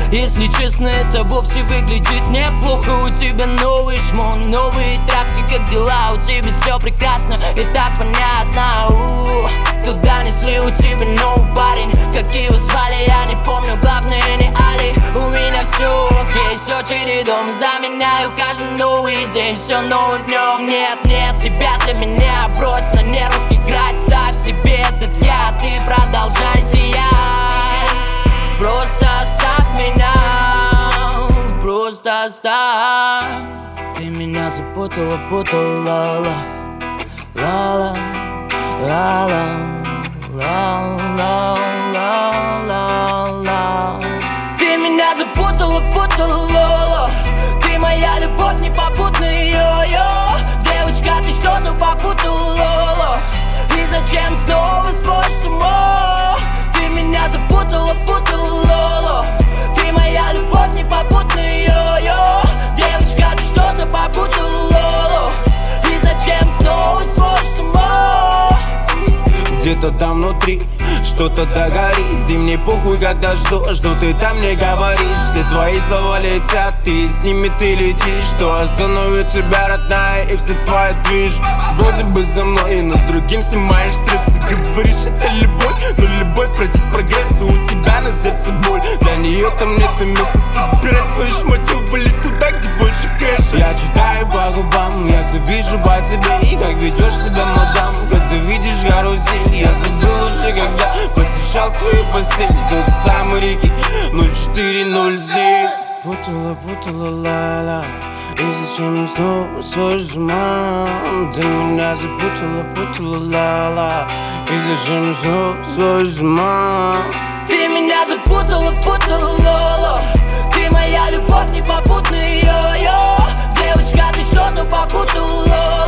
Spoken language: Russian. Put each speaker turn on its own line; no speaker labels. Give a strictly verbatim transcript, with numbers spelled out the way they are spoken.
Если честно, это вовсе выглядит неплохо. У тебя новый шмон, новые тряпки, как дела? У тебя все прекрасно, и так понятно. У-у-у. Туда несли, у тебя новый парень. Как его звали, я не помню, главное не Али. У меня все окей, все чередом заменяю каждый новый день. Все новое в нем, нет, нет, тебя для меня. Брось на нервах играть, ставь себе этот я. Ты продолжай сиять, просто оставь меня, просто оставь. Ты меня запутала, путала, ла, ла, ла, ла, ла, ла, ла, ла, ла. Ты меня запутала, путала, ты моя любовь не попутная, йо-йо. Девочка, ты что-то попутала, и зачем снова сводишь с ума? Ты меня запутала, путала, ты моя любовь не попутная, йо-йо. Девочка, ты что-то попутала, и зачем снова сводишь с ума?
Где-то там внутри что-то догорит. Ты мне похуй, когда жду, что ты там не говоришь. Все твои слова летят, и с ними ты летишь. Что остановит тебя, родная, и все твои движ. Вроде бы за мной, но с другим снимаешь стресс. И говоришь, это любовь, но любовь ради прогресса. У тебя на сердце боль, для нее там нет места. Собирай свои шмоти, вали туда, где больше кэша. Я читаю по губам, я все вижу по тебе. И как ведешь себя, мадам, как ты видишь карусель. Я забыл уже, когда посещал свою постель. Тот самый Рики ноль четыре ноль семь. Путала, путала, ла-ла, и зачем снова свой жман? Ты меня запутала, путала, ла-ла, и зачем снова свой жман?
Ты меня запутала, путала, ты моя любовь не попутная, йо-йо. Девочка, ты что-то попутала.